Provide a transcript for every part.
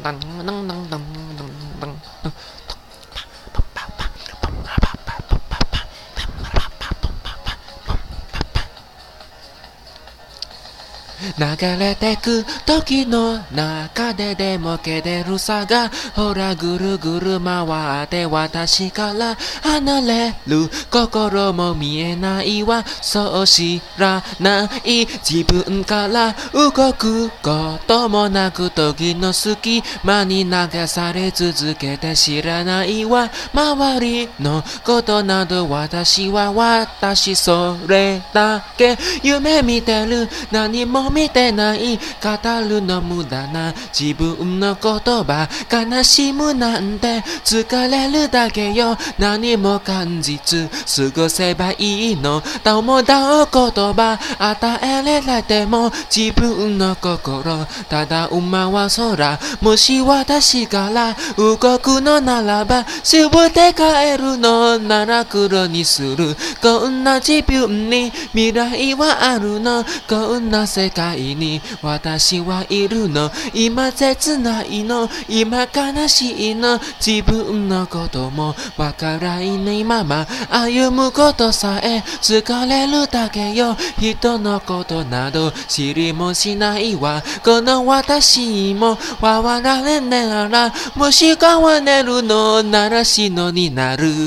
流れてく時の中ででもけてるさがほらぐるぐる回って私から離れる心も見えないわそう知らない自分から動くこともなく時の隙間に流され続けて知らないわ周りのことなど私それだけ夢見てる何も見てない語るの無駄な自分の言葉悲しむなんて疲れるだけよ何も感じず過ごせばいいのたもだお言葉与えられても自分の心ただ馬は空もし私から動くのならば全て変えるのなら黒にするこんな自分に未来はあるのこんな世界に私はいるの今切ないの今悲しいの自分のこともわからないまま歩むことさえ疲れるだけよ人のことなど知りもしないわこの私も笑われながらもし変われるのなら死のになる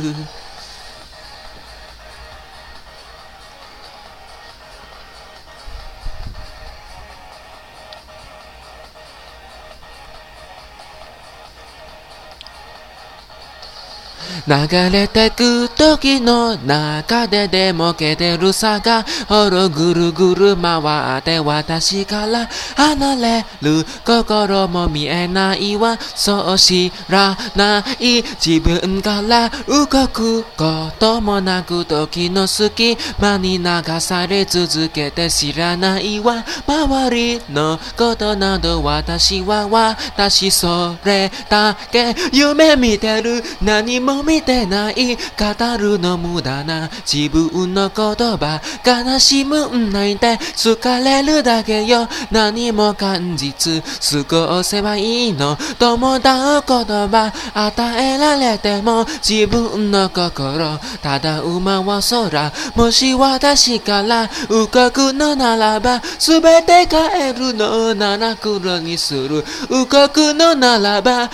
流れてく時の中ででもけてるさがほろぐるぐる回って私から離れる心も見えないわそう知らない自分から動くこともなく時の隙間に流され続けて知らないわ周りのことなど私それだけ夢見てる何も見てない語るの無駄な自分の言葉悲しむなんて疲れるだけよ何も感じず過ごせばいいの友達言葉与えられても自分の心ただ馬は空もし私から動くのならば全て変えるのなら黒にする動くのならば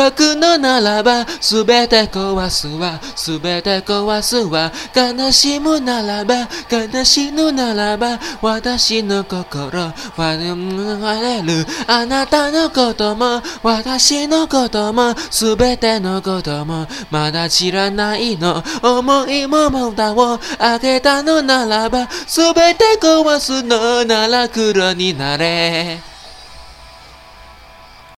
全て壊すわ全て壊すわ悲しむならば悲しむならば私の心割れるあなたのことも私のことも全てのこともまだ知らないの思いも蓋を開けたのならば全て壊すのなら黒になれ